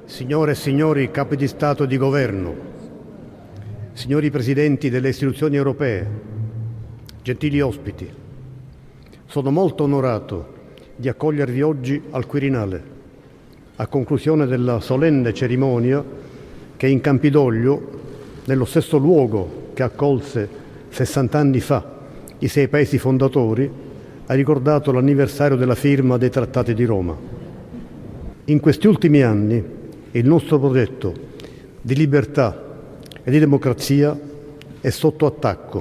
Signore e signori capi di Stato e di Governo, signori presidenti delle istituzioni europee, gentili ospiti, sono molto onorato di accogliervi oggi al Quirinale, a conclusione della solenne cerimonia che in Campidoglio, nello stesso luogo che accolse 60 anni fa i 6 paesi fondatori, ha ricordato l'anniversario della firma dei Trattati di Roma. In questi ultimi anni il nostro progetto di libertà e di democrazia è sotto attacco.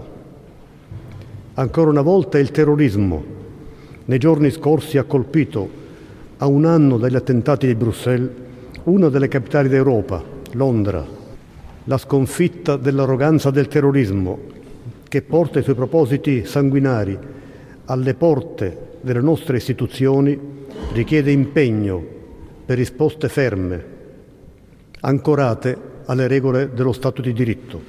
Ancora una volta il terrorismo nei giorni scorsi ha colpito, a un anno dagli attentati di Bruxelles, una delle capitali d'Europa, Londra. La sconfitta dell'arroganza del terrorismo, che porta i suoi propositi sanguinari alle porte delle nostre istituzioni, richiede impegno per risposte ferme, ancorate alle regole dello Stato di diritto.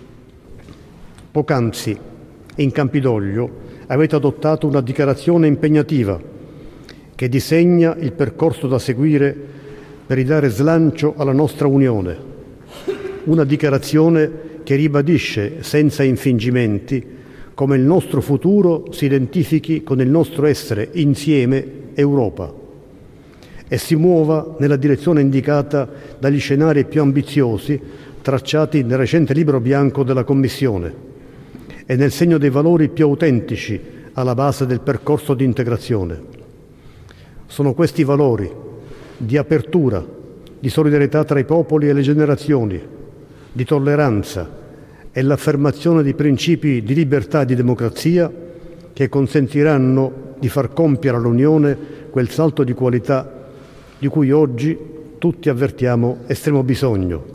Poc'anzi, in Campidoglio, avete adottato una dichiarazione impegnativa che disegna il percorso da seguire per ridare slancio alla nostra Unione. Una dichiarazione che ribadisce senza infingimenti come il nostro futuro si identifichi con il nostro essere insieme Europa e si muova nella direzione indicata dagli scenari più ambiziosi tracciati nel recente libro bianco della Commissione e nel segno dei valori più autentici alla base del percorso di integrazione. Sono questi valori di apertura, di solidarietà tra i popoli e le generazioni, di tolleranza e l'affermazione di principi di libertà e di democrazia che consentiranno di far compiere all'Unione quel salto di qualità di cui oggi tutti avvertiamo estremo bisogno.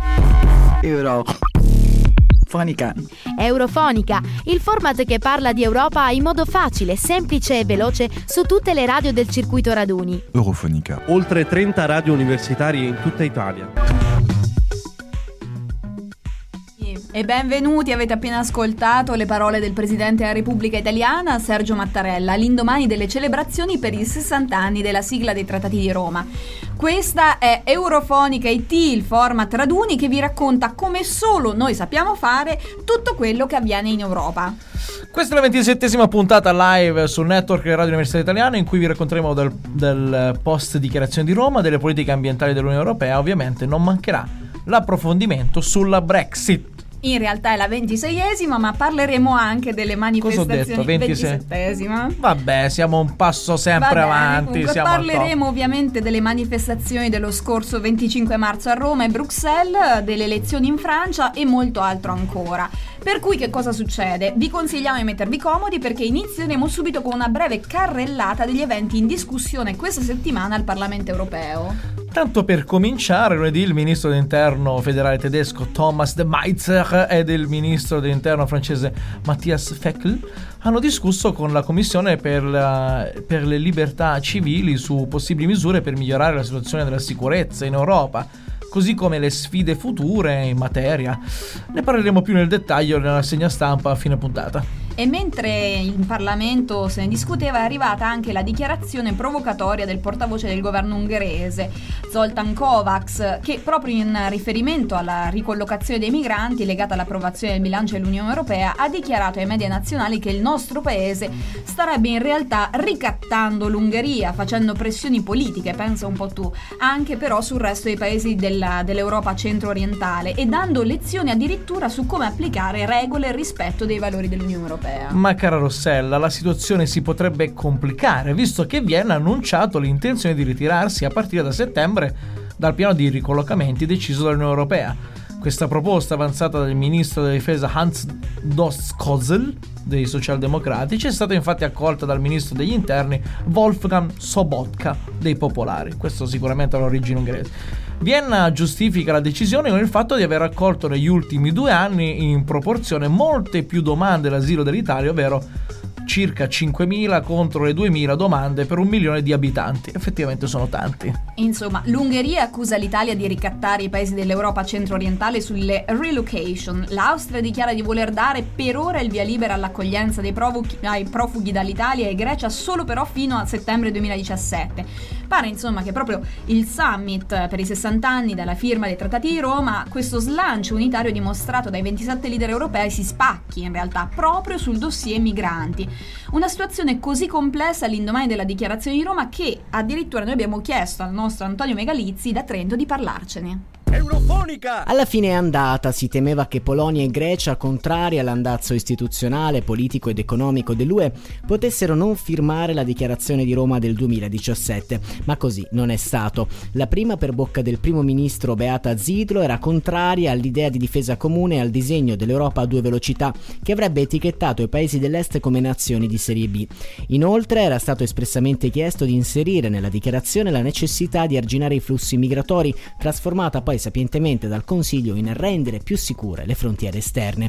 Eurofonica, il format che parla di Europa in modo facile, semplice e veloce su tutte le radio del circuito raduni. Eurofonica. Oltre 30 radio universitarie in tutta Italia. E benvenuti, avete appena ascoltato le parole del Presidente della Repubblica Italiana, Sergio Mattarella, all'indomani delle celebrazioni per i 60 anni della sigla dei Trattati di Roma. Questa è Eurofonica IT, il format raduni che vi racconta come solo noi sappiamo fare tutto quello che avviene in Europa. Questa è la 27esima puntata live sul network Radio Università Italiana, in cui vi racconteremo del post dichiarazione di Roma, delle politiche ambientali dell'Unione Europea. Ovviamente non mancherà l'approfondimento sulla Brexit. In realtà è la 26esima, ma parleremo anche delle manifestazioni. 27esima. Vabbè, siamo un passo sempre avanti. Parleremo ovviamente delle manifestazioni dello scorso 25 marzo a Roma e Bruxelles, delle elezioni in Francia e molto altro ancora. Per cui che cosa succede? Vi consigliamo di mettervi comodi perché inizieremo subito con una breve carrellata degli eventi in discussione questa settimana al Parlamento Europeo. Tanto per cominciare, lunedì il ministro dell'interno federale tedesco Thomas de Maizière ed il ministro dell'interno francese Matthias Fekl hanno discusso con la Commissione per le libertà civili su possibili misure per migliorare la situazione della sicurezza in Europa, così come le sfide future in materia. Ne parleremo più nel dettaglio nella rassegna stampa a fine puntata. E mentre in Parlamento se ne discuteva, è arrivata anche la dichiarazione provocatoria del portavoce del governo ungherese, Zoltán Kovács, che proprio in riferimento alla ricollocazione dei migranti legata all'approvazione del bilancio dell'Unione Europea ha dichiarato ai media nazionali che il nostro paese starebbe in realtà ricattando l'Ungheria, facendo pressioni politiche, pensa un po' tu, anche però sul resto dei paesi dell'Europa centro-orientale e dando lezioni addirittura su come applicare regole e rispetto dei valori dell'Unione Europea. Ma cara Rossella, la situazione si potrebbe complicare, visto che Vienna ha annunciato l'intenzione di ritirarsi a partire da settembre dal piano di ricollocamenti deciso dall'Unione Europea. Questa proposta, avanzata dal ministro della difesa Hans Doskozl dei socialdemocratici, è stata infatti accolta dal ministro degli interni Wolfgang Sobotka dei popolari. Questo sicuramente ha l'origine ungherese. Vienna giustifica la decisione con il fatto di aver accolto negli ultimi 2 anni in proporzione molte più domande d'asilo dell'Italia, ovvero circa 5.000 contro le 2.000 domande per 1 milione di abitanti. Effettivamente sono tanti. Insomma, l'Ungheria accusa l'Italia di ricattare i paesi dell'Europa centro-orientale sulle relocation. L'Austria dichiara di voler dare per ora il via libera all'accoglienza ai profughi dall'Italia e Grecia solo però fino a settembre 2017. Pare insomma che proprio il summit per i 60 anni dalla firma dei trattati di Roma, questo slancio unitario dimostrato dai 27 leader europei si spacchi in realtà proprio sul dossier migranti. Una situazione così complessa all'indomani della dichiarazione di Roma che addirittura noi abbiamo chiesto al nostro Antonio Megalizzi da Trento di parlarcene. Eurofonica! Alla fine è andata, si temeva che Polonia e Grecia, contrari all'andazzo istituzionale, politico ed economico dell'UE, potessero non firmare la dichiarazione di Roma del 2017, ma così non è stato. La prima per bocca del primo ministro Beata Zidlo era contraria all'idea di difesa comune e al disegno dell'Europa a due velocità, che avrebbe etichettato i paesi dell'est come nazioni di serie B. Inoltre era stato espressamente chiesto di inserire nella dichiarazione la necessità di arginare i flussi migratori, trasformata poi sapientemente dal Consiglio in rendere più sicure le frontiere esterne.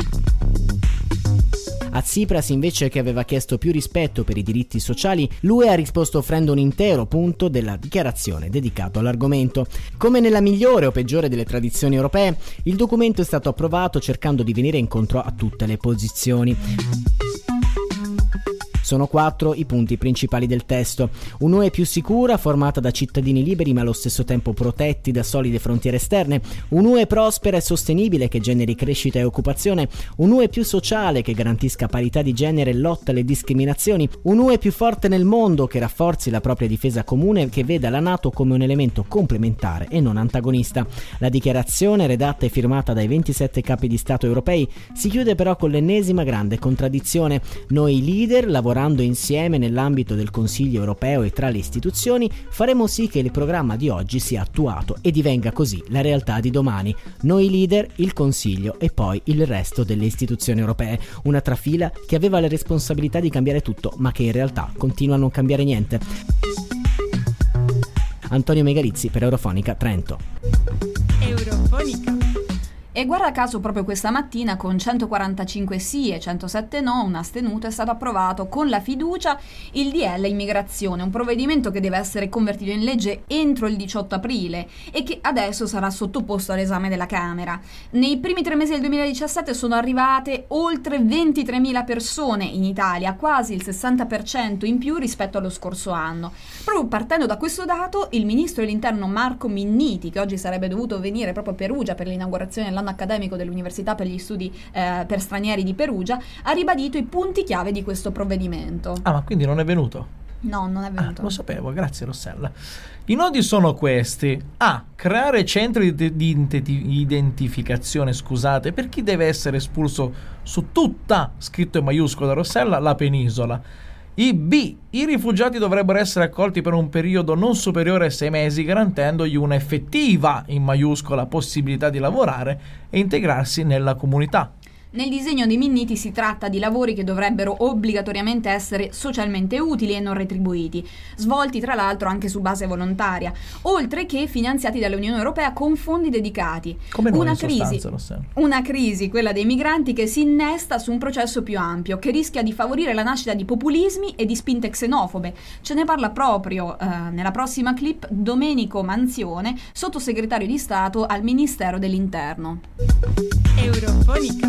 A Tsipras, invece, che aveva chiesto più rispetto per i diritti sociali, l'UE ha risposto offrendo un intero punto della dichiarazione dedicato all'argomento. Come nella migliore o peggiore delle tradizioni europee, il documento è stato approvato cercando di venire incontro a tutte le posizioni. Sono 4 i punti principali del testo. Un'UE più sicura, formata da cittadini liberi ma allo stesso tempo protetti da solide frontiere esterne. Un'UE prospera e sostenibile che generi crescita e occupazione. Un'UE più sociale che garantisca parità di genere e lotta alle discriminazioni. Un'UE più forte nel mondo che rafforzi la propria difesa comune e che veda la NATO come un elemento complementare e non antagonista. La dichiarazione, redatta e firmata dai 27 capi di Stato europei, si chiude però con l'ennesima grande contraddizione. Noi leader, lavorando insieme nell'ambito del Consiglio europeo e tra le istituzioni, faremo sì che il programma di oggi sia attuato e divenga così la realtà di domani. Noi leader, il Consiglio e poi il resto delle istituzioni europee. Una trafila che aveva la responsabilità di cambiare tutto, ma che in realtà continua a non cambiare niente. Antonio Megalizzi per Eurofonica Trento. Eurofonica. E guarda caso proprio questa mattina con 145 sì e 107 no, un astenuto, è stato approvato con la fiducia il DL Immigrazione, un provvedimento che deve essere convertito in legge entro il 18 aprile e che adesso sarà sottoposto all'esame della Camera. Nei primi 3 mesi del 2017 sono arrivate oltre 23.000 persone in Italia, quasi il 60% in più rispetto allo scorso anno. Proprio partendo da questo dato, il ministro dell'Interno Marco Minniti, che oggi sarebbe dovuto venire proprio a Perugia per l'inaugurazione dell'anno accademico dell'Università per gli Studi per Stranieri di Perugia, ha ribadito i punti chiave di questo provvedimento. Ah, ma quindi non è venuto? No, non è venuto. Lo sapevo, grazie Rossella. I nodi sono questi. Creare centri di identificazione, per chi deve essere espulso su tutta, scritto in maiuscola da Rossella, la penisola. I rifugiati dovrebbero essere accolti per un periodo non superiore ai 6 mesi, garantendogli un'effettiva, in maiuscola, possibilità di lavorare e integrarsi nella comunità. Nel disegno di Minniti si tratta di lavori che dovrebbero obbligatoriamente essere socialmente utili e non retribuiti, svolti tra l'altro anche su base volontaria, oltre che finanziati dall'Unione Europea con fondi dedicati. Come noi in sostanza, Rossella. Una crisi, quella dei migranti, che si innesta su un processo più ampio, che rischia di favorire la nascita di populismi e di spinte xenofobe. Ce ne parla proprio nella prossima clip Domenico Manzione, sottosegretario di Stato al Ministero dell'Interno. Eurofonica.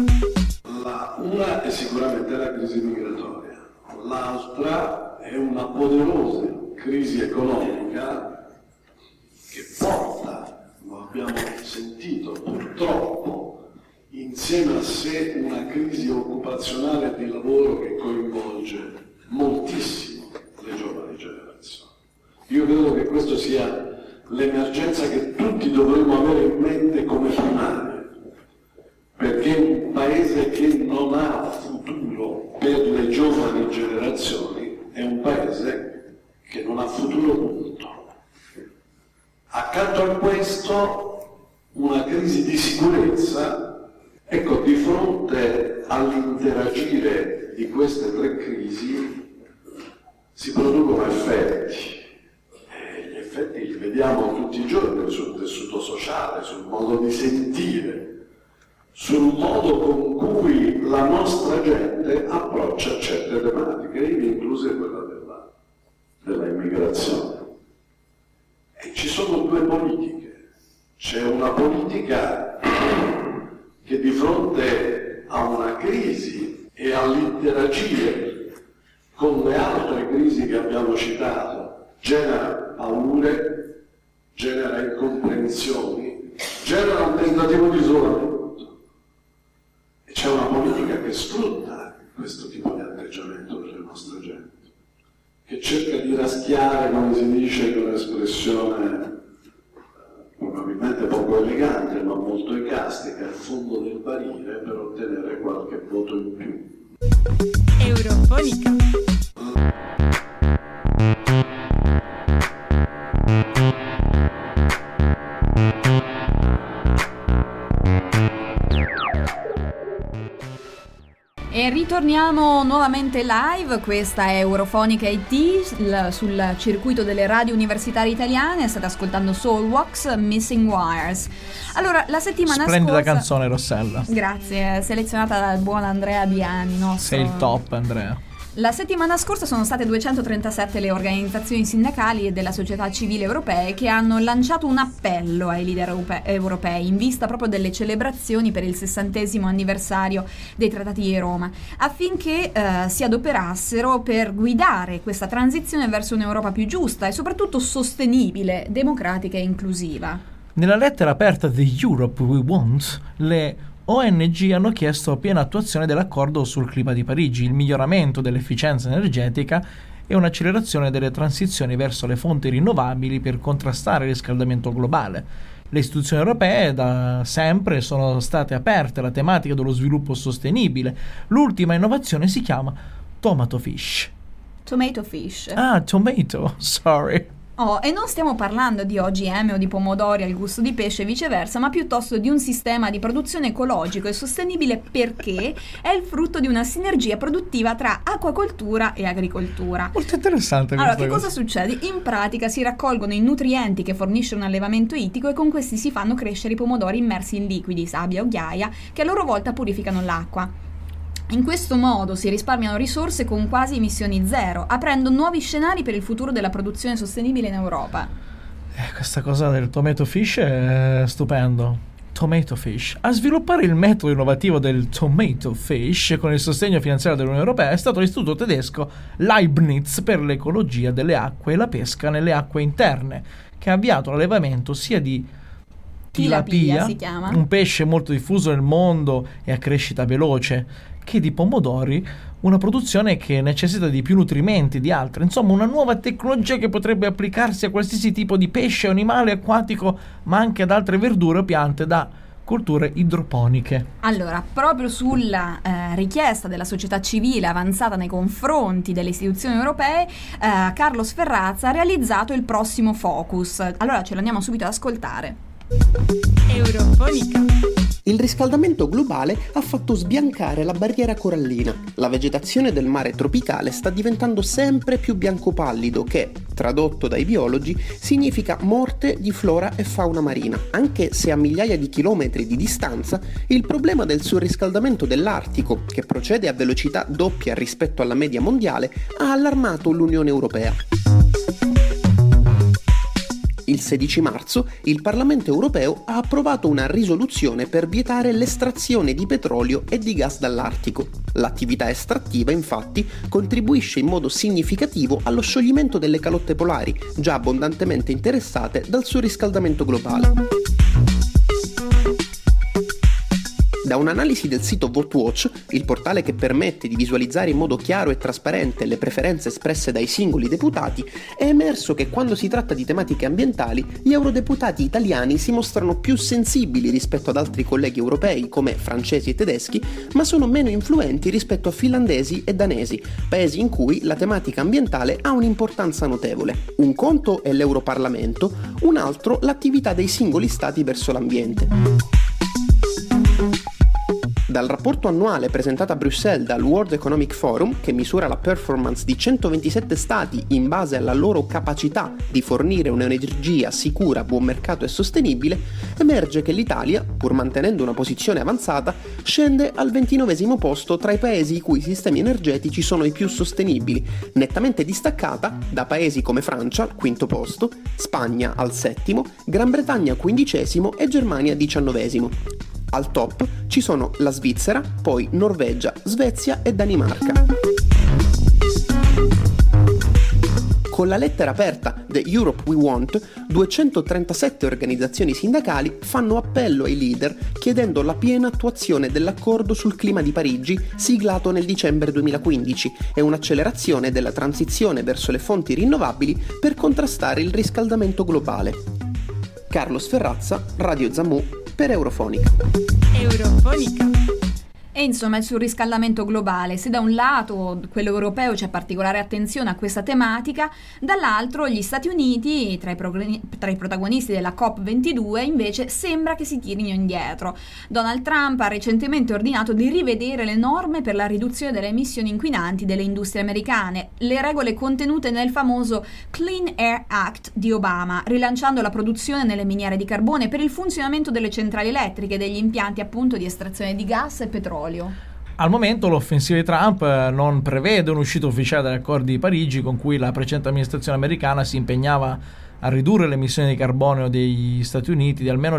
Una è sicuramente la crisi migratoria, l'altra è una poderosa crisi economica che porta, lo abbiamo sentito purtroppo, insieme a sé una crisi occupazionale di lavoro che coinvolge moltissimo le giovani generazioni. Io credo che questa sia l'emergenza che tutti dovremmo avere in mente come primaria. Perché un paese che non ha futuro per le giovani generazioni è un paese che non ha futuro, punto. Accanto a questo, una crisi di sicurezza. Ecco, di fronte all'interagire di queste 3 crisi si producono effetti. E gli effetti li vediamo tutti i giorni sul tessuto sociale, sul modo di sentire, sul modo con cui la nostra gente approccia certe tematiche, incluse quella della immigrazione. E ci sono 2 politiche. C'è una politica che di fronte a una crisi e all'interagire con le altre crisi che abbiamo citato genera paure, genera incomprensioni, genera un tentativo di isolamento. E c'è una politica che sfrutta questo tipo di atteggiamento delle nostre gente, che cerca di raschiare, come si dice, con un'espressione probabilmente poco elegante ma molto icastica, il fondo del barile per ottenere qualche voto in più. Eurofonica. E ritorniamo nuovamente live, questa è Eurofonica IT sul circuito delle radio universitarie italiane, state ascoltando Soulwax, Missing Wires. Allora, la settimana Splendida scorsa... canzone, Rossella. Grazie, selezionata dal buon Andrea Biani, nostro... Sei il top, Andrea. La settimana scorsa sono state 237 le organizzazioni sindacali e della società civile europee che hanno lanciato un appello ai leader europei in vista proprio delle celebrazioni per il 60° anniversario dei Trattati di Roma, affinché si adoperassero per guidare questa transizione verso un'Europa più giusta e soprattutto sostenibile, democratica e inclusiva. Nella lettera aperta The Europe We Want, le ONG hanno chiesto piena attuazione dell'accordo sul clima di Parigi, il miglioramento dell'efficienza energetica e un'accelerazione delle transizioni verso le fonti rinnovabili per contrastare il riscaldamento globale. Le istituzioni europee da sempre sono state aperte alla tematica dello sviluppo sostenibile. L'ultima innovazione si chiama Tomato Fish. Tomato Fish. Ah, tomato, sorry. Oh, e non stiamo parlando di OGM o di pomodori al gusto di pesce e viceversa, ma piuttosto di un sistema di produzione ecologico e sostenibile perché è il frutto di una sinergia produttiva tra acquacoltura e agricoltura. Molto interessante questa Allora, che cosa succede? In pratica si raccolgono i nutrienti che fornisce un allevamento ittico e con questi si fanno crescere i pomodori immersi in liquidi, sabbia o ghiaia, che a loro volta purificano l'acqua. In questo modo si risparmiano risorse con quasi emissioni zero, aprendo nuovi scenari per il futuro della produzione sostenibile in Europa. Questa cosa del tomato fish è stupendo. Tomato fish. A sviluppare il metodo innovativo del tomato fish con il sostegno finanziario dell'Unione Europea è stato l'istituto tedesco Leibniz per l'ecologia delle acque e la pesca nelle acque interne, che ha avviato l'allevamento sia di tilapia, si chiama, un pesce molto diffuso nel mondo e a crescita veloce, che di pomodori, una produzione che necessita di più nutrimenti di altre. Insomma, una nuova tecnologia che potrebbe applicarsi a qualsiasi tipo di pesce o animale acquatico, ma anche ad altre verdure o piante da colture idroponiche. Allora, proprio sulla richiesta della società civile avanzata nei confronti delle istituzioni europee, Carlos Ferrazza ha realizzato il prossimo focus. Allora ce lo andiamo subito ad ascoltare. Eurofonica. Il riscaldamento globale ha fatto sbiancare la barriera corallina. La vegetazione del mare tropicale sta diventando sempre più bianco-pallido, che, tradotto dai biologi, significa morte di flora e fauna marina. Anche se a migliaia di chilometri di distanza, il problema del surriscaldamento dell'Artico, che procede a velocità doppia rispetto alla media mondiale, ha allarmato l'Unione Europea. Il 16 marzo il Parlamento europeo ha approvato una risoluzione per vietare l'estrazione di petrolio e di gas dall'Artico. L'attività estrattiva, infatti, contribuisce in modo significativo allo scioglimento delle calotte polari, già abbondantemente interessate dal surriscaldamento globale. Da un'analisi del sito VoteWatch, il portale che permette di visualizzare in modo chiaro e trasparente le preferenze espresse dai singoli deputati, è emerso che quando si tratta di tematiche ambientali, gli eurodeputati italiani si mostrano più sensibili rispetto ad altri colleghi europei, come francesi e tedeschi, ma sono meno influenti rispetto a finlandesi e danesi, paesi in cui la tematica ambientale ha un'importanza notevole. Un conto è l'Europarlamento, un altro l'attività dei singoli stati verso l'ambiente. Dal rapporto annuale presentato a Bruxelles dal World Economic Forum, che misura la performance di 127 stati in base alla loro capacità di fornire un'energia sicura, buon mercato e sostenibile, emerge che l'Italia, pur mantenendo una posizione avanzata, scende al 29° posto tra i paesi i cui sistemi energetici sono i più sostenibili, nettamente distaccata da paesi come Francia al 5° posto, Spagna al 7°, Gran Bretagna 15° e Germania 19°. Al top ci sono la Svizzera, poi Norvegia, Svezia e Danimarca. Con la lettera aperta The Europe We Want, 237 organizzazioni sindacali fanno appello ai leader chiedendo la piena attuazione dell'accordo sul clima di Parigi siglato nel dicembre 2015 e un'accelerazione della transizione verso le fonti rinnovabili per contrastare il riscaldamento globale. Carlos Ferrazza, Radio Zamù per Eurofonica. Eurofonica. E insomma il surriscaldamento globale, se da un lato quello europeo c'è particolare attenzione a questa tematica, dall'altro gli Stati Uniti, tra i protagonisti della COP22, invece sembra che si tirino indietro. Donald Trump ha recentemente ordinato di rivedere le norme per la riduzione delle emissioni inquinanti delle industrie americane, le regole contenute nel famoso Clean Air Act di Obama, rilanciando la produzione nelle miniere di carbone per il funzionamento delle centrali elettriche e degli impianti appunto di estrazione di gas e petrolio. Al momento l'offensiva di Trump non prevede un'uscita ufficiale dagli accordi di Parigi con cui la precedente amministrazione americana si impegnava a ridurre le emissioni di carbonio degli Stati Uniti di almeno il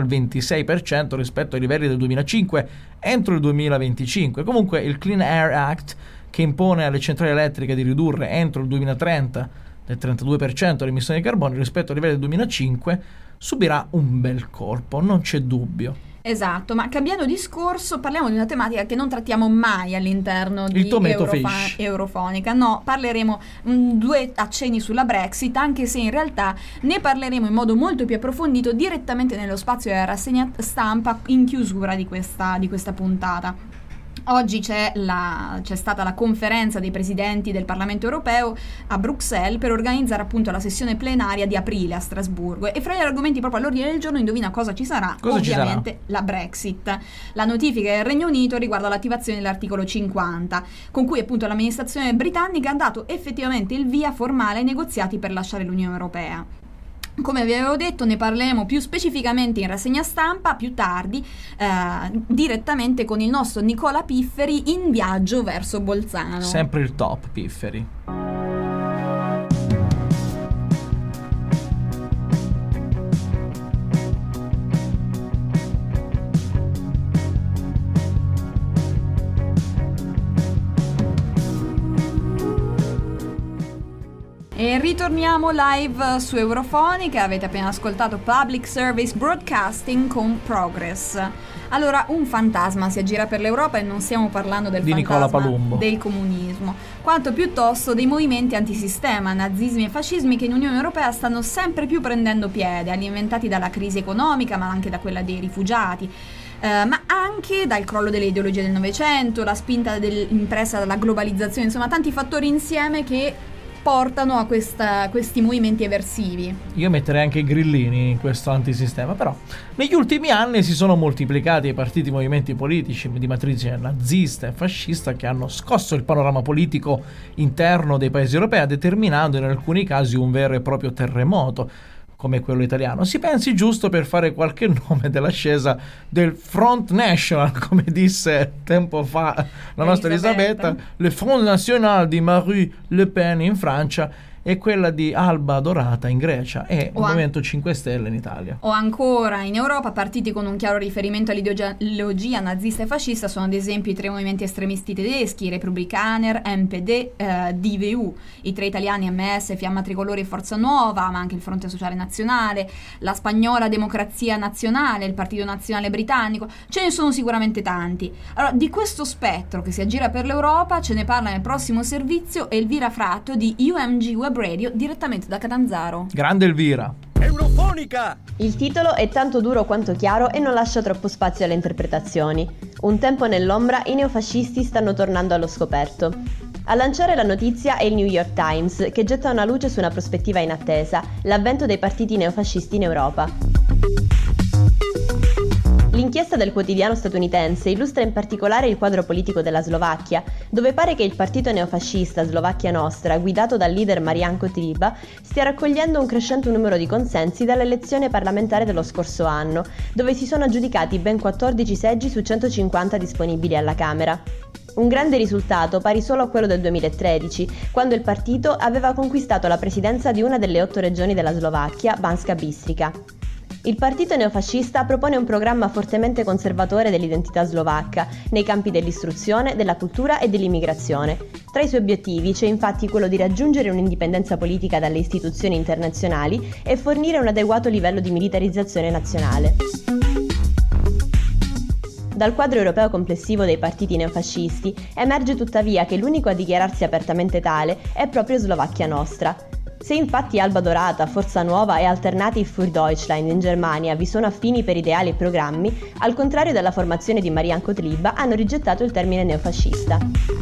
26% rispetto ai livelli del 2005 entro il 2025. Comunque il Clean Air Act, che impone alle centrali elettriche di ridurre entro il 2030 del 32% le emissioni di carbonio rispetto ai livelli del 2005, subirà un bel colpo, non c'è dubbio. Esatto, ma cambiando discorso parliamo di una tematica che non trattiamo mai all'interno di Eurofonica. No, parleremo due accenni sulla Brexit, anche se in realtà ne parleremo in modo molto più approfondito direttamente nello spazio della rassegna stampa in chiusura di questa puntata. Oggi c'è stata la conferenza dei presidenti del Parlamento europeo a Bruxelles per organizzare appunto la sessione plenaria di aprile a Strasburgo, e fra gli argomenti proprio all'ordine del giorno, indovina cosa ci sarà? Ovviamente la Brexit. La notifica del Regno Unito riguarda l'attivazione dell'articolo 50, con cui appunto l'amministrazione britannica ha dato effettivamente il via formale ai negoziati per lasciare l'Unione Europea. Come vi avevo detto, ne parleremo più specificamente in rassegna stampa più tardi, direttamente con il nostro Nicola Pifferi in viaggio verso Bolzano. Sempre il top Pifferi. E ritorniamo live su Eurofonica. Avete appena ascoltato Public Service Broadcasting con Progress. Allora, un fantasma si aggira per l'Europa, e non stiamo parlando del fantasma del comunismo, quanto piuttosto dei movimenti antisistema, nazismi e fascismi che in Unione Europea stanno sempre più prendendo piede, alimentati dalla crisi economica ma anche da quella dei rifugiati. Ma anche dal crollo delle ideologie del Novecento, la spinta impressa dalla globalizzazione, insomma tanti fattori insieme che portano a questi movimenti eversivi. Io metterei anche i grillini in questo antisistema, però negli ultimi anni si sono moltiplicati i partiti e movimenti politici di matrice nazista e fascista che hanno scosso il panorama politico interno dei paesi europei, determinando in alcuni casi un vero e proprio terremoto come quello italiano. Si pensi giusto per fare qualche nome dell'ascesa del Front National, come disse tempo fa la nostra Elisabetta, le Front National di Marine Le Pen in Francia e quella di Alba Dorata in Grecia e il Movimento 5 Stelle in Italia. O ancora in Europa partiti con un chiaro riferimento all'ideologia nazista e fascista sono ad esempio i tre movimenti estremisti tedeschi, Republikaner, NPD, DVU, i tre italiani MS, Fiamma Tricolore e Forza Nuova, ma anche il Fronte Sociale Nazionale, la spagnola Democrazia Nazionale, il Partito Nazionale Britannico. Ce ne sono sicuramente tanti. Allora, di questo spettro che si aggira per l'Europa ce ne parla nel prossimo servizio Elvira Fratto di UMG Web Radio direttamente da Catanzaro. Grande Elvira. Eurofonica! Il titolo è tanto duro quanto chiaro e non lascia troppo spazio alle interpretazioni. Un tempo nell'ombra, i neofascisti stanno tornando allo scoperto. A lanciare la notizia è il New York Times, che getta una luce su una prospettiva inattesa, l'avvento dei partiti neofascisti in Europa. L'inchiesta del quotidiano statunitense illustra in particolare il quadro politico della Slovacchia, dove pare che il partito neofascista Slovacchia Nostra, guidato dal leader Marian Kotriba, stia raccogliendo un crescente numero di consensi dall'elezione parlamentare dello scorso anno, dove si sono aggiudicati ben 14 seggi su 150 disponibili alla Camera. Un grande risultato pari solo a quello del 2013, quando il partito aveva conquistato la presidenza di una delle 8 regioni della Slovacchia, Banska Bystrica. Il partito neofascista propone un programma fortemente conservatore dell'identità slovacca nei campi dell'istruzione, della cultura e dell'immigrazione. Tra i suoi obiettivi c'è infatti quello di raggiungere un'indipendenza politica dalle istituzioni internazionali e fornire un adeguato livello di militarizzazione nazionale. Dal quadro europeo complessivo dei partiti neofascisti emerge tuttavia che l'unico a dichiararsi apertamente tale è proprio Slovacchia Nostra. Se infatti Alba Dorata, Forza Nuova e Alternative für Deutschland in Germania vi sono affini per ideali e programmi, al contrario della formazione di Marian Kotliba hanno rigettato il termine neofascista.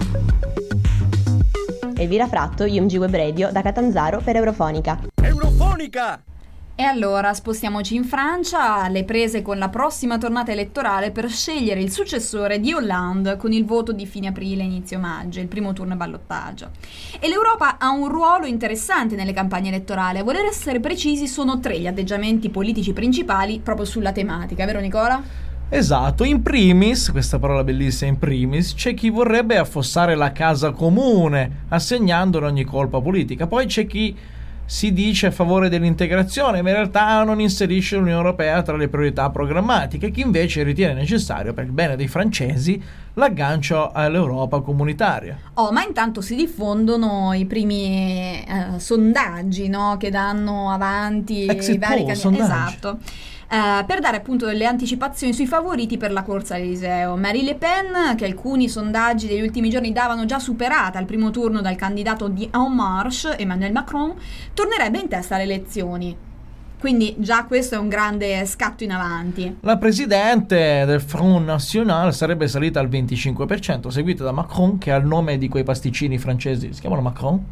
Elvira Fratto, UMG Web Radio, da Catanzaro per Eurofonica. Eurofonica! E allora spostiamoci in Francia, alle prese con la prossima tornata elettorale per scegliere il successore di Hollande con il voto di fine aprile inizio maggio, il primo turno ballottaggio. E l'Europa ha un ruolo interessante nelle campagne elettorali. A voler essere precisi, sono 3 gli atteggiamenti politici principali proprio sulla tematica, vero Nicola? Esatto, in primis, questa parola bellissima in primis, c'è chi vorrebbe affossare la casa comune, assegnandone ogni colpa politica. Poi c'è chi si dice a favore dell'integrazione, ma in realtà non inserisce l'Unione Europea tra le priorità programmatiche, chi invece ritiene necessario, per il bene dei francesi, l'aggancio all'Europa comunitaria. Ma intanto si diffondono i primi sondaggi, no? Che danno avanti i vari candidati. Esatto. Per dare appunto delle anticipazioni sui favoriti per la corsa all'Eliseo. Marine Le Pen, che alcuni sondaggi degli ultimi giorni davano già superata al primo turno dal candidato di En Marche, Emmanuel Macron, tornerebbe in testa alle elezioni. Quindi già questo è un grande scatto in avanti. La presidente del Front National sarebbe salita al 25%, seguita da Macron, che ha il nome di quei pasticcini francesi. Si chiamano Macron?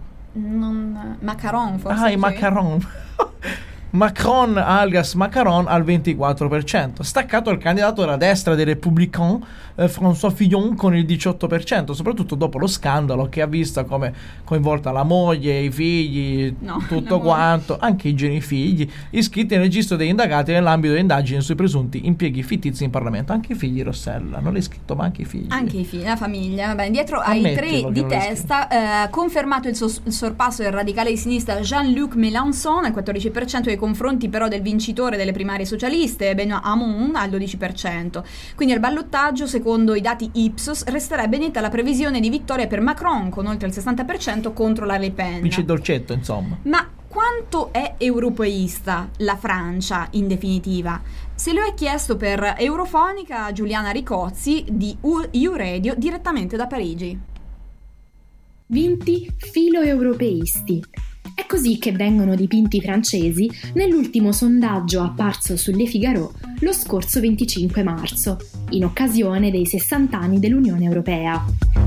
Macaron, forse. I macaron. Macron alias Macaron al 24%, staccato il candidato della destra dei Républicains François Fillon con il 18%, soprattutto dopo lo scandalo che ha visto come coinvolta la moglie, i figli, tutto quanto, anche i genifigli, iscritti nel registro degli indagati nell'ambito delle indagini sui presunti impieghi fittizi in Parlamento. Anche i figli, Rossella, non l'hai scritto, ma anche i figli. Anche i figli, la famiglia. Vabbè, dietro ai 3 di testa, confermato il sorpasso del radicale di sinistra Jean-Luc Mélenchon al 14% nei confronti però del vincitore delle primarie socialiste, Benoît Hamon, al 12%. Quindi al ballottaggio, secondo i dati Ipsos, resterebbe netta la previsione di vittoria per Macron con oltre il 60% contro la Le Pen. Vince il dolcetto, insomma. Ma quanto è europeista la Francia in definitiva? Se lo è chiesto per Eurofonica Giuliana Ricozzi di EU Radio direttamente da Parigi. Vinti filo-europeisti. È così che vengono dipinti i francesi nell'ultimo sondaggio apparso su Le Figaro lo scorso 25 marzo, in occasione dei 60 anni dell'Unione Europea.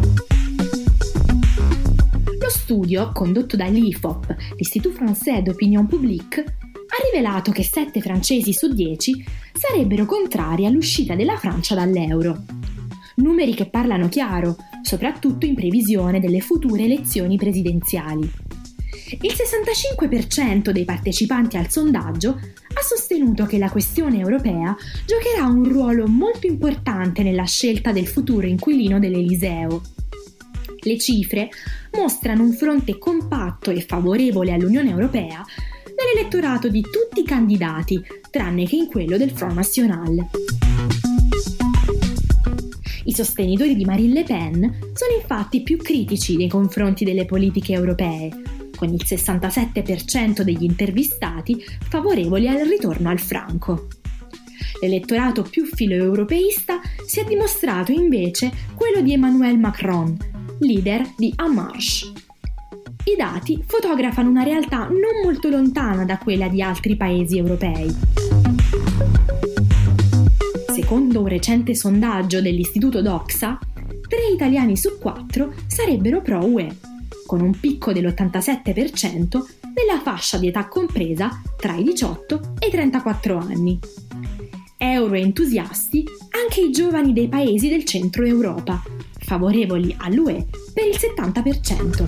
Lo studio, condotto dall'IFOP, l'Institut Français d'Opinion Publique, ha rivelato che 7 francesi su 10 sarebbero contrari all'uscita della Francia dall'euro. Numeri che parlano chiaro, soprattutto in previsione delle future elezioni presidenziali. Il 65% dei partecipanti al sondaggio ha sostenuto che la questione europea giocherà un ruolo molto importante nella scelta del futuro inquilino dell'Eliseo. Le cifre mostrano un fronte compatto e favorevole all'Unione Europea nell'elettorato di tutti i candidati, tranne che in quello del Front National. I sostenitori di Marine Le Pen sono infatti più critici nei confronti delle politiche europee, con il 67% degli intervistati favorevoli al ritorno al franco. L'elettorato più filo-europeista si è dimostrato invece quello di Emmanuel Macron, leader di En Marche. I dati fotografano una realtà non molto lontana da quella di altri paesi europei. Secondo un recente sondaggio dell'Istituto Doxa, 3 italiani su 4 sarebbero pro-UE, con un picco dell'87% nella fascia di età compresa tra i 18 e i 34 anni. Euroentusiasti anche i giovani dei paesi del centro Europa, favorevoli all'UE per il 70%.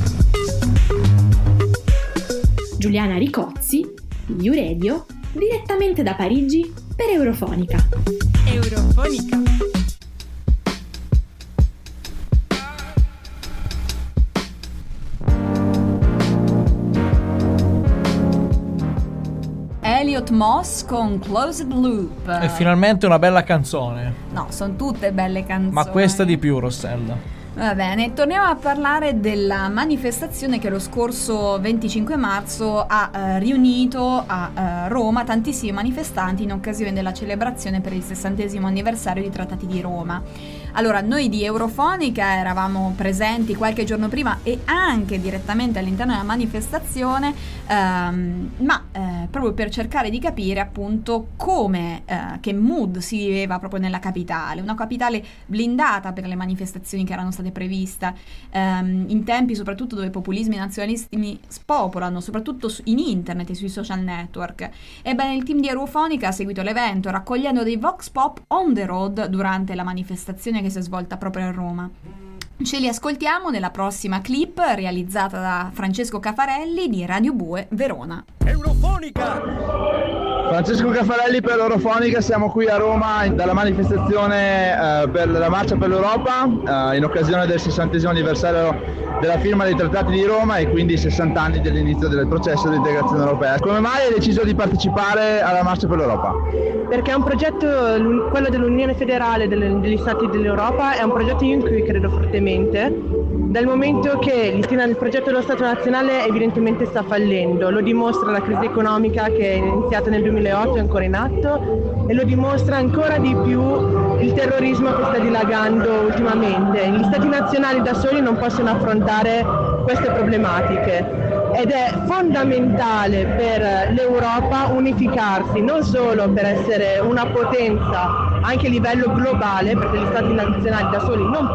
Giuliana Ricozzi, EU Radio, direttamente da Parigi per Eurofonica. Eurofonica. Elliott Moss con Closed Loop. È finalmente una bella canzone. No, sono tutte belle canzoni. Ma questa di più, Rossella. Va bene, torniamo a parlare della manifestazione che lo scorso 25 marzo ha riunito a Roma tantissimi manifestanti in occasione della celebrazione per il 60° anniversario dei Trattati di Roma. Allora, noi di Eurofonica eravamo presenti qualche giorno prima e anche direttamente all'interno della manifestazione, ma proprio per cercare di capire appunto come, che mood si viveva proprio nella capitale, una capitale blindata per le manifestazioni che erano state previste, in tempi soprattutto dove populismi nazionalisti spopolano, soprattutto in internet e sui social network. Ebbene, il team di Eurofonica ha seguito l'evento raccogliendo dei vox pop on the road durante la manifestazione che si è svolta proprio a Roma. Ce li ascoltiamo nella prossima clip realizzata da Francesco Caffarelli di Radio Bue Verona. Eurofonica! Francesco Caffarelli per l'Eurofonica, siamo qui a Roma dalla manifestazione per la Marcia per l'Europa in occasione del 60° anniversario della firma dei Trattati di Roma e quindi 60 anni dell'inizio del processo di integrazione europea. Come mai hai deciso di partecipare alla Marcia per l'Europa? Perché è un progetto, quello dell'Unione Federale degli Stati dell'Europa, è un progetto in cui credo fortemente, dal momento che il progetto dello Stato nazionale evidentemente sta fallendo. Lo dimostra la crisi economica che è iniziata nel 2008 e ancora in atto, e lo dimostra ancora di più il terrorismo che sta dilagando ultimamente. Gli Stati nazionali da soli non possono affrontare queste problematiche. Ed è fondamentale per l'Europa unificarsi, non solo per essere una potenza anche a livello globale, perché gli Stati nazionali da soli non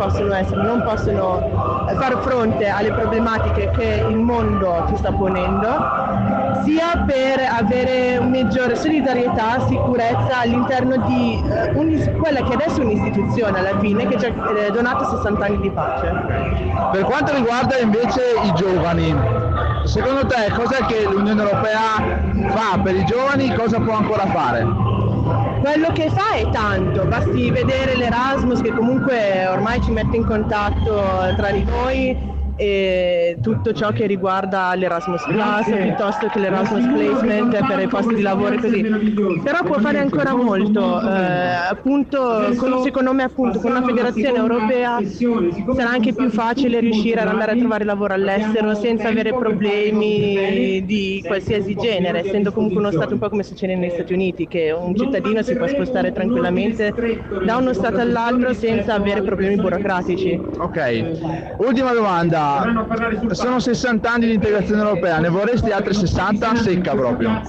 possono far fronte alle problematiche che il mondo ci sta ponendo, sia per avere maggiore solidarietà, sicurezza all'interno di quella che adesso è un'istituzione alla fine, che ci ha donato 60 anni di pace. Per quanto riguarda invece i giovani, secondo te cos'è che l'Unione Europea fa per i giovani? Cosa può ancora fare? Quello che fa è tanto, basti vedere l'Erasmus che comunque ormai ci mette in contatto tra di noi, e tutto ciò che riguarda l'Erasmus Plus piuttosto che l'Erasmus Placement per i posti di lavoro e così. Però può fare ancora molto, appunto secondo me appunto con una federazione europea sarà anche più facile riuscire ad andare a trovare lavoro all'estero senza avere problemi di qualsiasi genere, essendo comunque uno stato un po' come succede negli Stati Uniti, che un cittadino si può spostare tranquillamente da uno stato all'altro senza avere problemi burocratici. Ok, ultima domanda. Sono 60 anni di integrazione europea, ne vorresti altri 60? Secca proprio.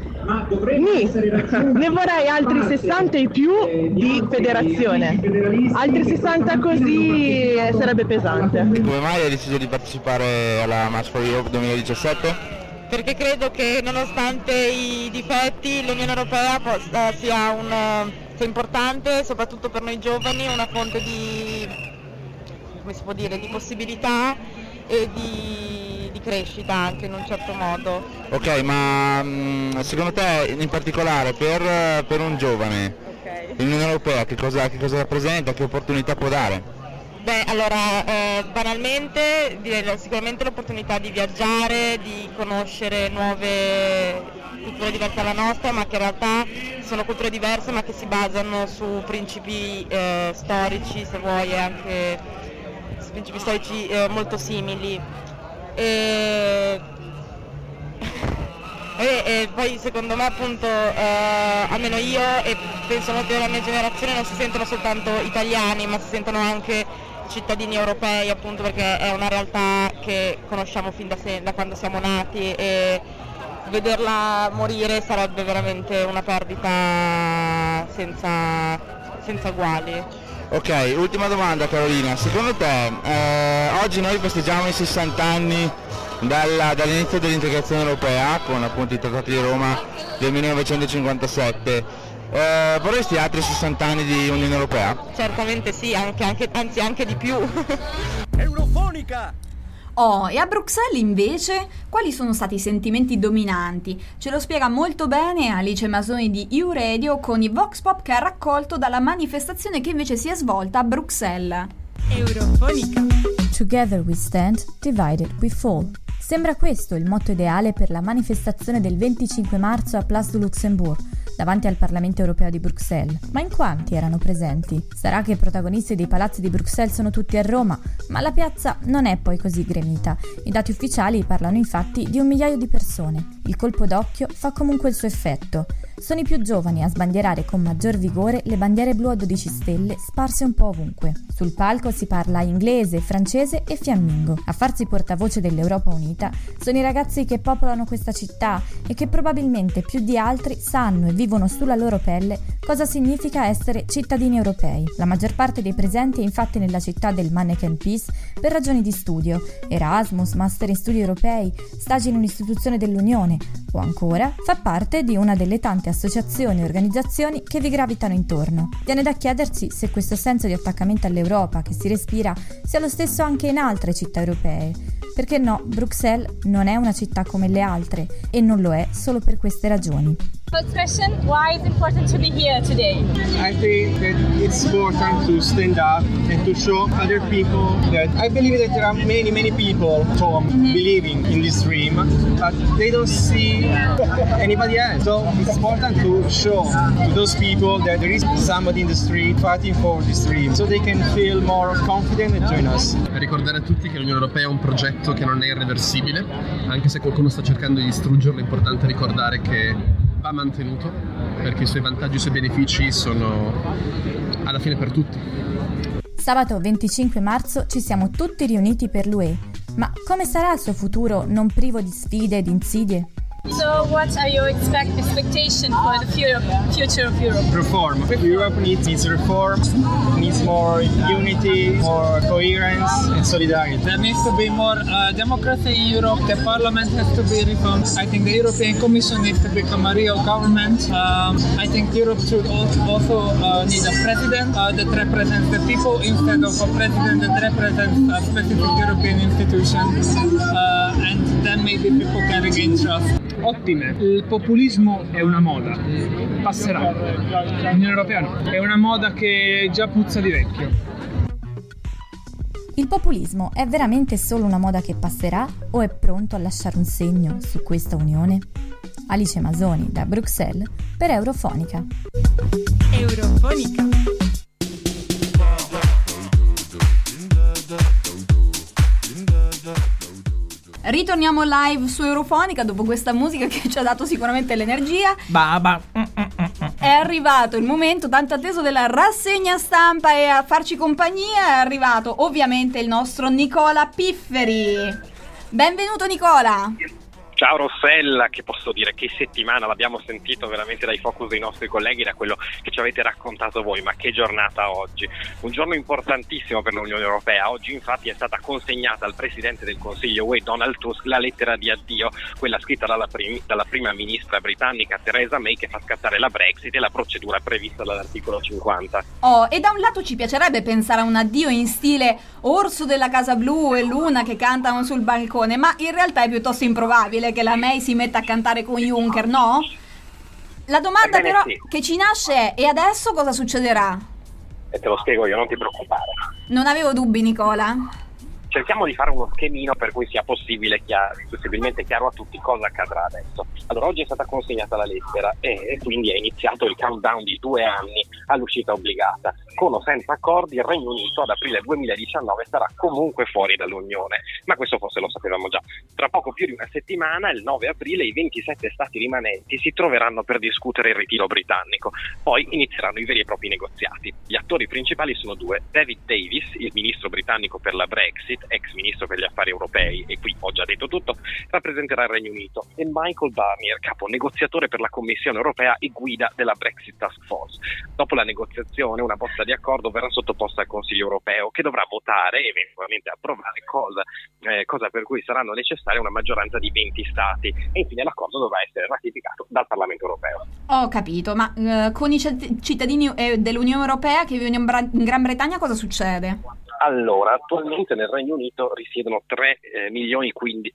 Ne vorrei altri 60 e più di federazione. Altri 60 così sarebbe pesante. Come mai hai deciso di partecipare alla March for Europe 2017? Perché credo che nonostante i difetti l'Unione Europea sia importante, soprattutto per noi giovani, una fonte di di possibilità e di crescita anche in un certo modo. Ok, ma secondo te in particolare per un giovane l'Unione Europea che cosa rappresenta, che opportunità può dare? Beh, allora banalmente direi sicuramente l'opportunità di viaggiare, di conoscere nuove culture diverse dalla nostra, ma che in realtà sono culture diverse ma che si basano su principi storici, se vuoi, anche principi storici molto simili. E poi secondo me appunto almeno io e penso molti della mia generazione non si sentono soltanto italiani, ma si sentono anche cittadini europei, appunto perché è una realtà che conosciamo fin da quando siamo nati, e vederla morire sarebbe veramente una perdita senza uguali. Ok, ultima domanda Carolina, secondo te oggi noi festeggiamo i 60 anni dall'inizio dell'integrazione europea con appunto i Trattati di Roma del 1957, vorresti altri 60 anni di Unione Europea? Certamente sì, anzi anche di più. Eurofonica! Oh, e a Bruxelles invece quali sono stati i sentimenti dominanti? Ce lo spiega molto bene Alice Masoni di EU Radio con i Vox Pop che ha raccolto dalla manifestazione che invece si è svolta a Bruxelles. Eurofonica. Together we stand, divided we fall. Sembra questo il motto ideale per la manifestazione del 25 marzo a Place du Luxembourg, davanti al Parlamento europeo di Bruxelles. Ma in quanti erano presenti? Sarà che i protagonisti dei palazzi di Bruxelles sono tutti a Roma, ma la piazza non è poi così gremita. I dati ufficiali parlano infatti di 1 migliaio di persone. Il colpo d'occhio fa comunque il suo effetto. Sono i più giovani a sbandierare con maggior vigore le bandiere blu a 12 stelle sparse un po' ovunque. Sul palco si parla inglese, francese e fiammingo. A farsi portavoce dell'Europa unita sono i ragazzi che popolano questa città e che probabilmente più di altri sanno e vivono sulla loro pelle cosa significa essere cittadini europei. La maggior parte dei presenti è infatti nella città del Manneken Pis per ragioni di studio, Erasmus, master in studi europei, stagi in un'istituzione dell'Unione o ancora fa parte di una delle tante associazioni e organizzazioni che vi gravitano intorno. Viene da chiedersi se questo senso di attaccamento all'Europa che si respira sia lo stesso anche in altre città europee. Perché no, Bruxelles non è una città come le altre e non lo è solo per queste ragioni. First question, why is it important to be here today? I think that it's important to stand up and to show other people that I believe that there are many people believing in this dream, but they don't see anybody else. So it's important to show to those people that there is somebody in the street fighting for this dream, so they can feel more confident and join us. Ricordare a tutti che l'Unione Europea è un progetto che non è irreversibile, anche se qualcuno sta cercando di distruggerlo, è importante ricordare che va mantenuto perché i suoi vantaggi e i suoi benefici sono alla fine per tutti. Sabato 25 marzo ci siamo tutti riuniti per l'UE, ma come sarà il suo futuro non privo di sfide ed insidie? So what are your expectations for the future of Europe? Reform. Europe needs reform, needs more unity, more coherence and solidarity. There needs to be more democracy in Europe. The parliament has to be reformed. I think the European Commission needs to become a real government. I think Europe should also need a president that represents the people instead of a president that represents a specific European institution. And then maybe people can regain trust. Ottime. Il populismo è una moda, passerà. L'Unione Europea no, è una moda che già puzza di vecchio. Il populismo è veramente solo una moda che passerà o è pronto a lasciare un segno su questa unione? Alice Masoni da Bruxelles per Eurofonica. Eurofonica. Ritorniamo live su Eurofonica dopo questa musica che ci ha dato sicuramente l'energia. È arrivato il momento tanto atteso della rassegna stampa e a farci compagnia è arrivato ovviamente il nostro Nicola Pifferi. Benvenuto Nicola! Ciao Rossella, che posso dire, che settimana, l'abbiamo sentito veramente dai focus dei nostri colleghi, da quello che ci avete raccontato voi, ma che giornata oggi, un giorno importantissimo per l'Unione Europea. Oggi infatti è stata consegnata al Presidente del Consiglio UE Donald Tusk la lettera di addio, quella scritta dalla prima ministra britannica Theresa May, che fa scattare la Brexit e la procedura prevista dall'articolo 50. Oh, e da un lato ci piacerebbe pensare a un addio in stile Orso della Casa Blu e Luna che cantano sul balcone, ma in realtà è piuttosto improbabile che la May si metta a cantare con Juncker, no? La domanda però che ci nasce è: e adesso cosa succederà? E te lo spiego io, non ti preoccupare. Non avevo dubbi, Nicola. Cerchiamo di fare uno schemino per cui sia possibilmente chiaro a tutti cosa accadrà adesso. Allora, oggi è stata consegnata la lettera e quindi è iniziato il countdown di 2 anni all'uscita obbligata. Con o senza accordi, il Regno Unito ad aprile 2019 sarà comunque fuori dall'Unione, ma questo forse lo sapevamo già. Tra poco più di una settimana, il 9 aprile, i 27 stati rimanenti si troveranno per discutere il ritiro britannico. Poi inizieranno i veri e propri negoziati. Gli attori principali sono 2: David Davis, il ministro britannico per la Brexit, ex ministro per gli affari europei, e qui ho già detto tutto, rappresenterà il Regno Unito, e Michael Barnier, capo negoziatore per la Commissione europea e guida della Brexit Task Force. Dopo la negoziazione, una bozza di accordo verrà sottoposta al Consiglio europeo, che dovrà votare e eventualmente approvare cosa per cui saranno necessarie una maggioranza di 20 stati, e infine l'accordo dovrà essere ratificato dal Parlamento europeo. Ho capito, ma con i cittadini dell'Unione Europea che vivono in Gran Bretagna cosa succede? Allora, attualmente nel Regno Unito risiedono 3,15 milioni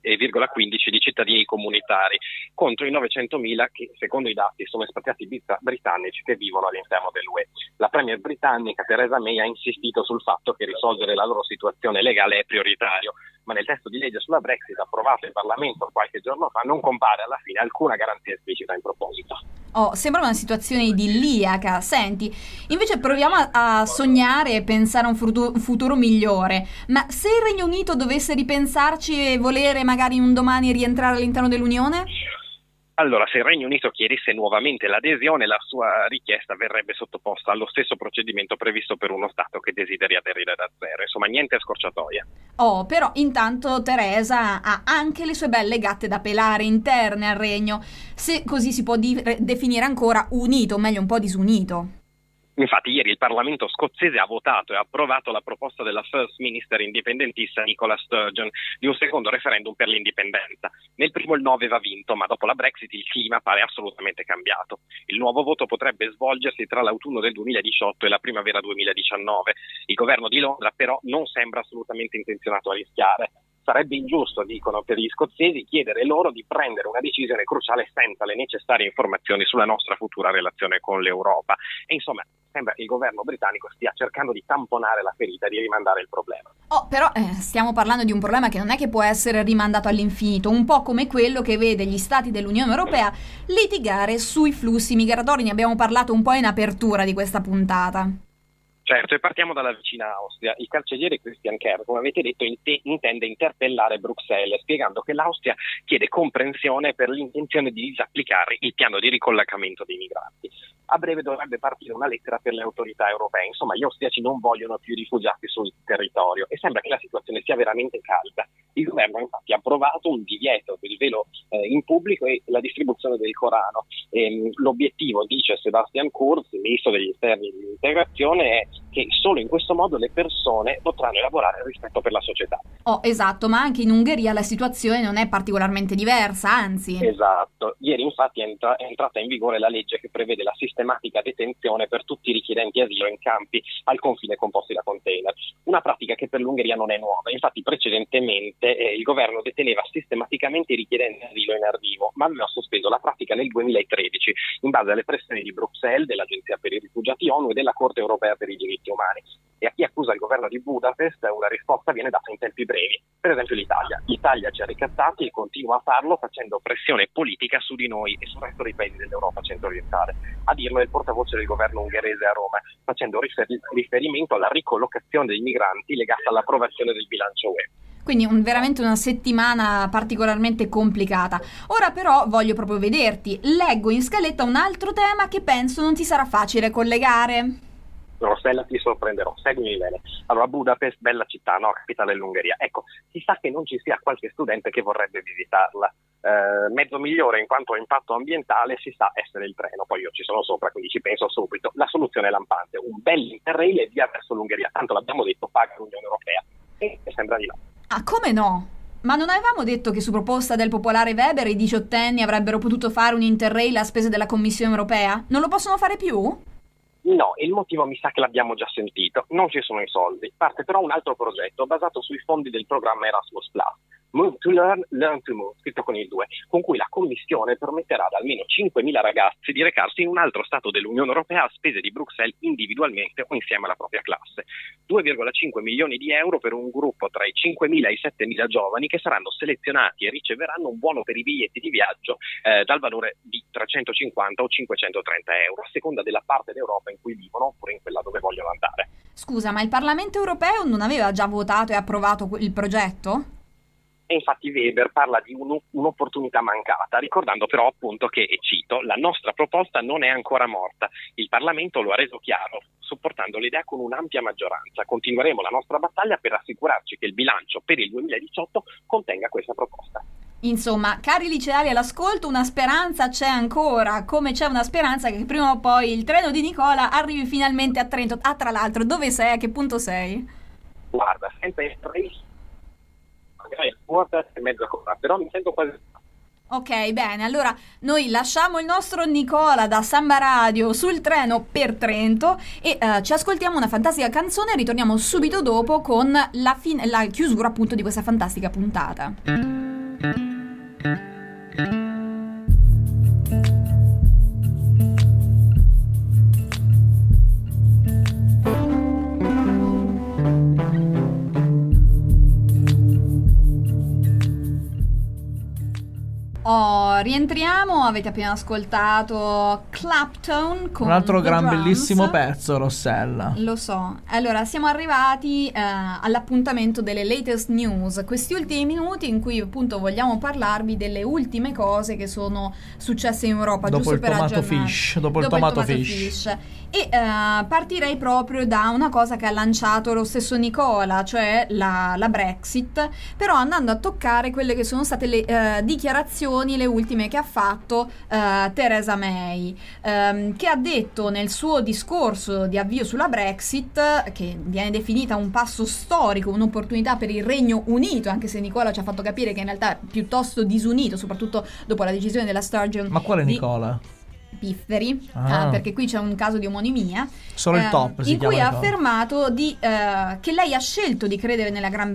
di cittadini comunitari contro i 900.000 che, secondo i dati, sono espatriati britannici che vivono all'interno dell'UE. La premier britannica Theresa May ha insistito sul fatto che risolvere la loro situazione legale è prioritario, ma nel testo di legge sulla Brexit approvato in Parlamento qualche giorno fa non compare alla fine alcuna garanzia esplicita in proposito. Sembra una situazione idilliaca. Senti, invece proviamo a sognare e pensare a un futuro migliore. Ma se il Regno Unito dovesse ripensarci e volere magari un domani rientrare all'interno dell'Unione? Allora, se il Regno Unito chiedesse nuovamente l'adesione, la sua richiesta verrebbe sottoposta allo stesso procedimento previsto per uno Stato che desideri aderire da zero. Insomma, niente scorciatoia. Però intanto Teresa ha anche le sue belle gatte da pelare interne al Regno, se così si può definire ancora unito, o meglio un po' disunito. Infatti ieri il Parlamento scozzese ha votato e approvato la proposta della First Minister indipendentista Nicola Sturgeon di un secondo referendum per l'indipendenza. Nel primo il no aveva vinto, ma dopo la Brexit il clima pare assolutamente cambiato. Il nuovo voto potrebbe svolgersi tra l'autunno del 2018 e la primavera 2019. Il governo di Londra però non sembra assolutamente intenzionato a rischiare. Sarebbe ingiusto, dicono, per gli scozzesi chiedere loro di prendere una decisione cruciale senza le necessarie informazioni sulla nostra futura relazione con l'Europa. E insomma, sembra che il governo britannico stia cercando di tamponare la ferita, di rimandare il problema. Però stiamo parlando di un problema che non è che può essere rimandato all'infinito, un po' come quello che vede gli stati dell'Unione Europea litigare sui flussi migratori. Ne abbiamo parlato un po' in apertura di questa puntata. Certo, e partiamo dalla vicina Austria. Il cancelliere Christian Kerr, come avete detto, intende interpellare Bruxelles, spiegando che l'Austria chiede comprensione per l'intenzione di disapplicare il piano di ricollocamento dei migranti. A breve dovrebbe partire una lettera per le autorità europee. Insomma, gli austriaci non vogliono più rifugiati sul territorio e sembra che la situazione sia veramente calda. Il governo infatti ha approvato un divieto del velo in pubblico e la distribuzione del Corano. L'obiettivo, dice Sebastian Kurz, il ministro degli Esterni e dell'Integrazione, è che solo in questo modo le persone potranno elaborare il rispetto per la società. Esatto, ma anche in Ungheria la situazione non è particolarmente diversa, anzi. Esatto. Ieri infatti è entrata in vigore la legge che prevede la sistematica detenzione per tutti i richiedenti asilo in campi al confine composti da container. Una pratica che per l'Ungheria non è nuova. Infatti precedentemente il governo deteneva sistematicamente i richiedenti asilo in arrivo, ma aveva sospeso la pratica nel 2013 in base alle pressioni di Bruxelles, dell'Agenzia per i rifugiati ONU e della Corte europea per i diritti umani. E a chi accusa il governo di Budapest una risposta viene data in tempi brevi. Per esempio l'Italia. L'Italia ci ha ricattati e continua a farlo facendo pressione politica su di noi e sul resto dei paesi dell'Europa centro-orientale. A dirlo è il portavoce del governo ungherese a Roma, facendo riferimento alla ricollocazione dei migranti legata all'approvazione del bilancio UE. Quindi veramente una settimana particolarmente complicata. Ora però voglio proprio vederti. Leggo in scaletta un altro tema che penso non ti sarà facile collegare. No, Stella, ti sorprenderò, seguimi bene. Allora, Budapest, bella città, no? Capitale dell'Ungheria. Ecco, si sa che non ci sia qualche studente che vorrebbe visitarla. Mezzo migliore in quanto a impatto ambientale si sa essere il treno, poi io ci sono sopra, quindi ci penso subito. La soluzione è lampante, un bel interrail e via verso l'Ungheria, tanto l'abbiamo detto, paga l'Unione Europea. E sembra di no. Ah, come no? Ma non avevamo detto che su proposta del popolare Weber i 18enni avrebbero potuto fare un interrail a spese della Commissione Europea? Non lo possono fare più? No, il motivo mi sa che l'abbiamo già sentito, non ci sono i soldi. Parte però un altro progetto basato sui fondi del programma Erasmus+, Move to Learn, Learn to Move, scritto con il 2, con cui la Commissione permetterà ad almeno 5.000 ragazzi di recarsi in un altro Stato dell'Unione Europea a spese di Bruxelles individualmente o insieme alla propria classe. 2,5 milioni di euro per un gruppo tra i 5.000 e i 7.000 giovani che saranno selezionati e riceveranno un buono per i biglietti di viaggio dal valore di 350 o 530 euro, a seconda della parte d'Europa in cui vivono oppure in quella dove vogliono andare. Scusa, ma il Parlamento europeo non aveva già votato e approvato il progetto? E infatti Weber parla di un'opportunità mancata, ricordando però appunto che, e cito, la nostra proposta non è ancora morta. Il Parlamento lo ha reso chiaro, supportando l'idea con un'ampia maggioranza. Continueremo la nostra battaglia per assicurarci che il bilancio per il 2018 contenga questa proposta. Insomma, cari liceali all'ascolto, una speranza c'è ancora, come c'è una speranza che prima o poi il treno di Nicola arrivi finalmente a Trento. Ah, tra l'altro, dove sei? A che punto sei? Guarda, senza essere magari quarta e mezza ora, però mi sento quasi... Ok, bene, allora noi lasciamo il nostro Nicola da Samba Radio sul treno per Trento e ci ascoltiamo una fantastica canzone e ritorniamo subito dopo con la chiusura appunto di questa fantastica puntata. rientriamo, avete appena ascoltato Clapton con un altro The gran Drums. Bellissimo pezzo, Rossella. Lo so. Allora, siamo arrivati all'appuntamento delle latest news, questi ultimi minuti in cui appunto vogliamo parlarvi delle ultime cose che sono successe in Europa, dopo giusto il per tomato aggiornare. fish, dopo il tomato fish. E partirei proprio da una cosa che ha lanciato lo stesso Nicola, cioè la Brexit, però andando a toccare quelle che sono state le dichiarazioni, le ultime che ha fatto Theresa May, che ha detto nel suo discorso di avvio sulla Brexit, che viene definita un passo storico, un'opportunità per il Regno Unito, anche se Nicola ci ha fatto capire che in realtà è piuttosto disunito, soprattutto dopo la decisione della Sturgeon. Ma quale Nicola? Pifferi, perché qui c'è un caso di omonimia, solo il top si in cui ha chiama affermato che lei ha scelto di credere nella Gran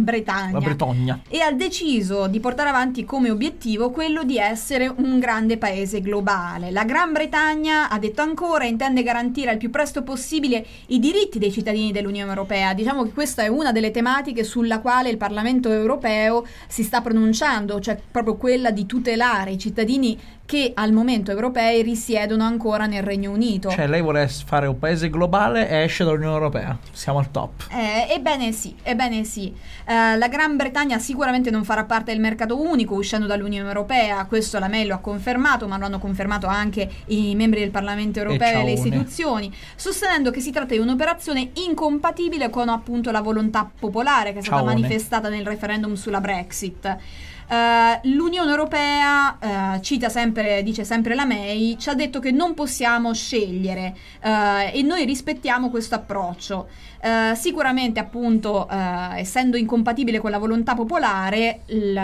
Bretagna e ha deciso di portare avanti come obiettivo quello di essere un grande paese globale. La Gran Bretagna, ha detto ancora, intende garantire al più presto possibile i diritti dei cittadini dell'Unione Europea. Diciamo che questa è una delle tematiche sulla quale il Parlamento europeo si sta pronunciando, cioè proprio quella di tutelare i cittadini che al momento europei risiedono ancora nel Regno Unito. Cioè lei vuole fare un paese globale e esce dall'Unione Europea. Siamo al top. Ebbene sì. La Gran Bretagna sicuramente non farà parte del mercato unico uscendo dall'Unione Europea. Questo la May lo ha confermato, ma lo hanno confermato anche i membri del Parlamento europeo e le istituzioni, sostenendo che si tratta di un'operazione incompatibile con appunto la volontà popolare che è stata manifestata nel referendum sulla Brexit. L'Unione Europea, dice sempre la May, ci ha detto che non possiamo scegliere e noi rispettiamo questo approccio. Sicuramente appunto essendo incompatibile con la volontà popolare,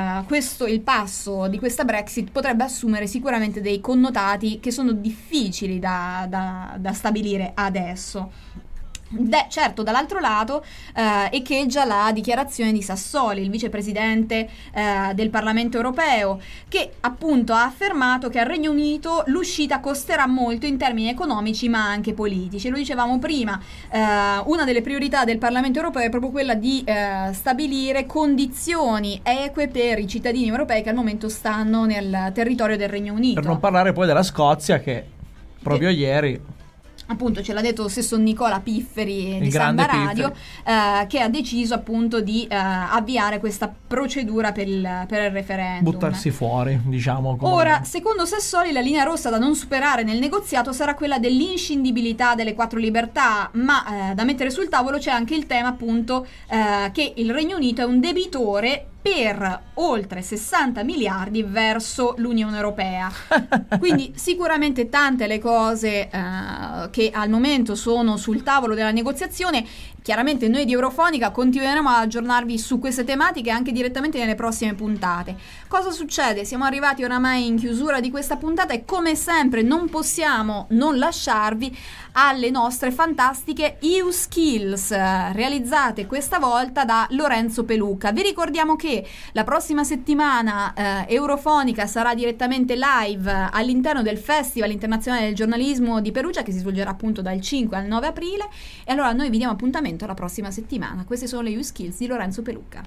il passo di questa Brexit potrebbe assumere sicuramente dei connotati che sono difficili da stabilire adesso. Certo, dall'altro lato echeggia la dichiarazione di Sassoli, il vicepresidente del Parlamento europeo, che appunto ha affermato che al Regno Unito l'uscita costerà molto in termini economici ma anche politici. Lo dicevamo prima, una delle priorità del Parlamento europeo è proprio quella di stabilire condizioni eque per i cittadini europei che al momento stanno nel territorio del Regno Unito. Per non parlare poi della Scozia che proprio ieri... Appunto ce l'ha detto lo stesso Nicola Pifferi di Samba Radio, che ha deciso appunto di avviare questa procedura per il referendum. Buttarsi fuori, diciamo. Ora, secondo Sassoli, la linea rossa da non superare nel negoziato sarà quella dell'inscindibilità delle 4 libertà, ma da mettere sul tavolo c'è anche il tema appunto che il Regno Unito è un debitore per oltre 60 miliardi verso l'Unione Europea. Quindi sicuramente tante le cose che al momento sono sul tavolo della negoziazione. Chiaramente noi di Eurofonica continueremo ad aggiornarvi su queste tematiche anche direttamente nelle prossime puntate. Cosa succede? Siamo arrivati oramai in chiusura di questa puntata e come sempre non possiamo non lasciarvi alle nostre fantastiche EU Skills realizzate questa volta da Lorenzo Peluca. Vi ricordiamo che la prossima settimana Eurofonica sarà direttamente live all'interno del Festival Internazionale del Giornalismo di Perugia, che si svolgerà appunto dal 5 al 9 aprile, e allora noi vi diamo appuntamento la prossima settimana. Queste sono le EU Skills di Lorenzo Peluca.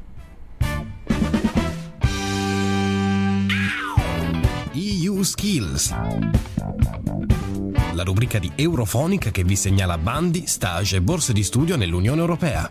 EU Skills, la rubrica di Eurofonica che vi segnala bandi, stage e borse di studio nell'Unione Europea.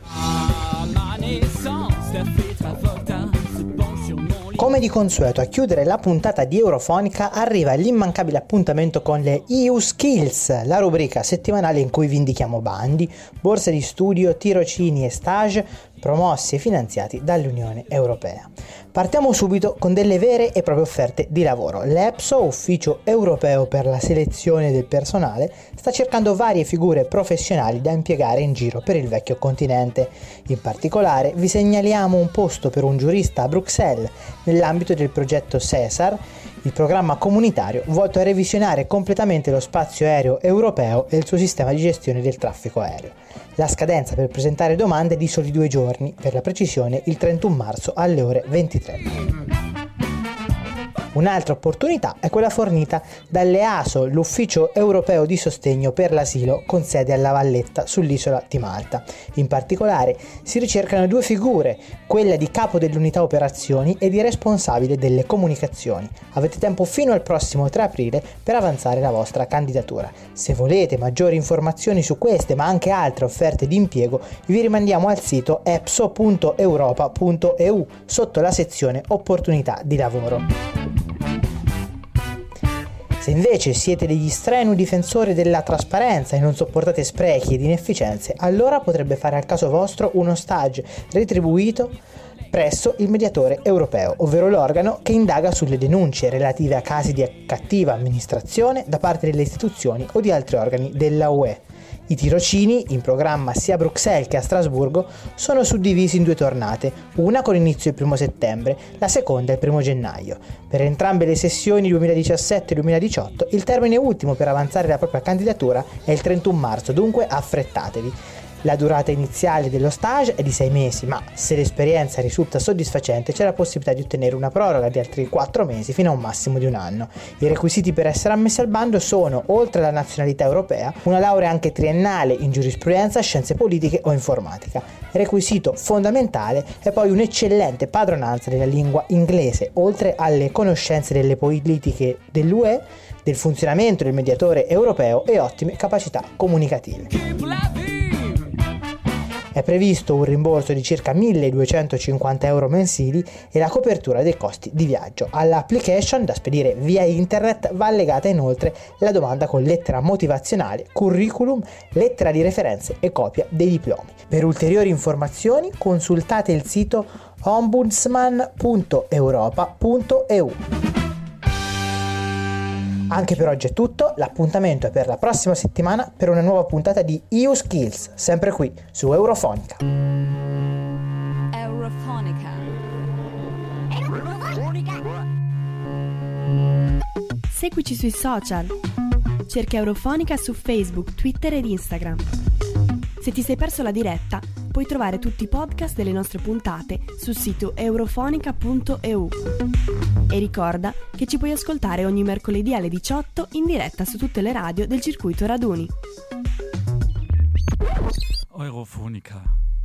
Come di consueto, a chiudere la puntata di Eurofonica arriva l'immancabile appuntamento con le EU Skills, la rubrica settimanale in cui vi indichiamo bandi, borse di studio, tirocini e stage promossi e finanziati dall'Unione Europea. Partiamo subito con delle vere e proprie offerte di lavoro. L'EPSO, Ufficio Europeo per la Selezione del Personale, sta cercando varie figure professionali da impiegare in giro per il vecchio continente. In particolare vi segnaliamo un posto per un giurista a Bruxelles nell'ambito del progetto CESAR, il programma comunitario volto a revisionare completamente lo spazio aereo europeo e il suo sistema di gestione del traffico aereo. La scadenza per presentare domande è di soli 2 giorni, per la precisione il 31 marzo alle ore 23. Un'altra opportunità è quella fornita dall'EASO, l'Ufficio Europeo di Sostegno per l'Asilo con sede a La Valletta sull'isola di Malta. In particolare si ricercano 2 figure, quella di capo dell'unità operazioni e di responsabile delle comunicazioni. Avete tempo fino al prossimo 3 aprile per avanzare la vostra candidatura. Se volete maggiori informazioni su queste ma anche altre offerte di impiego, vi rimandiamo al sito epso.europa.eu sotto la sezione opportunità di lavoro. Se invece siete degli strenui difensori della trasparenza e non sopportate sprechi ed inefficienze, allora potrebbe fare al caso vostro uno stage retribuito presso il mediatore europeo, ovvero l'organo che indaga sulle denunce relative a casi di cattiva amministrazione da parte delle istituzioni o di altri organi della UE. I tirocini, in programma sia a Bruxelles che a Strasburgo, sono suddivisi in 2 tornate, una con inizio il 1 settembre, la seconda il 1 gennaio. Per entrambe le sessioni 2017 e 2018 il termine ultimo per avanzare la propria candidatura è il 31 marzo, dunque affrettatevi. La durata iniziale dello stage è di 6 mesi, ma se l'esperienza risulta soddisfacente c'è la possibilità di ottenere una proroga di altri 4 mesi fino a un massimo di 1 anno. I requisiti per essere ammessi al bando sono, oltre alla nazionalità europea, una laurea anche triennale in giurisprudenza, scienze politiche o informatica. Requisito fondamentale è poi un'eccellente padronanza della lingua inglese, oltre alle conoscenze delle politiche dell'UE, del funzionamento del mediatore europeo e ottime capacità comunicative. È previsto un rimborso di circa 1.250 euro mensili e la copertura dei costi di viaggio. All'application da spedire via internet va allegata inoltre la domanda con lettera motivazionale, curriculum, lettera di referenze e copia dei diplomi. Per ulteriori informazioni consultate il sito ombudsman.europa.eu. Anche per oggi è tutto, l'appuntamento è per la prossima settimana per una nuova puntata di EU Skills, sempre qui su Eurofonica. Eurofonica. Seguici sui social. Cerca Eurofonica su Facebook, Twitter ed Instagram. Se ti sei perso la diretta, puoi trovare tutti i podcast delle nostre puntate sul sito eurofonica.eu. E ricorda che ci puoi ascoltare ogni mercoledì alle 18 in diretta su tutte le radio del circuito Raduni. Eurofonica.